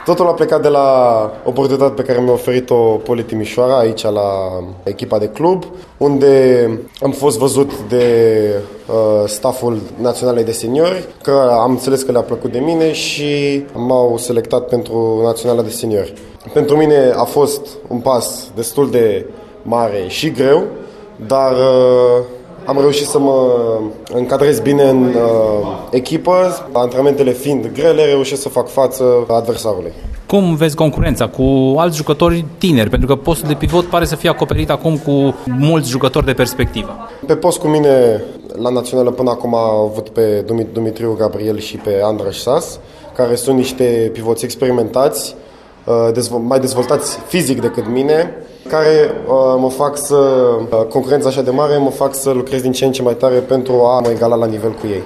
Totul a plecat de la oportunitatea pe care mi-a oferit-o Poli Timișoara, aici la echipa de club, unde am fost văzut de stafful Naționalei de Seniori, că am înțeles că le-a plăcut de mine și m-au selectat pentru Naționala de Seniori. Pentru mine a fost un pas destul de mare și greu, dar am reușit să mă încadrez bine în echipă. Antrenamentele fiind grele, reușesc să fac față adversarului. Cum vezi concurența cu alți jucători tineri? Pentru că postul de pivot pare să fie acoperit acum cu mulți jucători de perspectivă. Pe post cu mine, la Națională, până acum am avut pe Dumitriu Gabriel și pe Andraș Sas, care sunt niște pivoți experimentați, mai dezvoltați fizic decât mine, care mă fac concurența așa de mare, mă fac să lucrez din ce în ce mai tare pentru a mă egala la nivel cu ei.